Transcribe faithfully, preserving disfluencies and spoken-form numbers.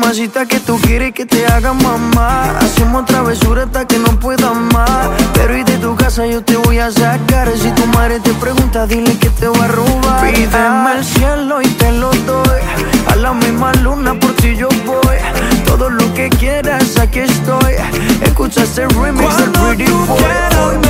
mamacita, que tú quieres que te haga mamá. Hacemos travesura hasta que no puedas más. Pero y de tu casa yo te voy a sacar. Si tu madre te pregunta, dile que te voy a robar. Pídeme el cielo y te lo doy. A la misma luna por ti yo voy. Todo lo que quieras, aquí estoy. Escucha este remix del Pretty Boy.